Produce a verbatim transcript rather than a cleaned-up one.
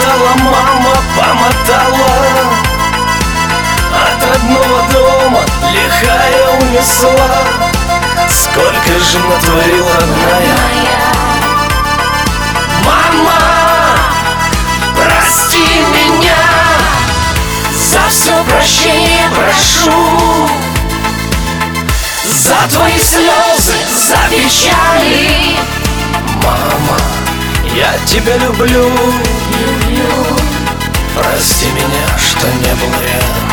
помотала, мама, помотала. От родного дома лихая унесла. Сколько же натворила родная. Мама, прости меня, за все прощение прошу, за твои слезы, за печали. Мама, я тебя люблю, люблю. Прости меня, что не был рядом.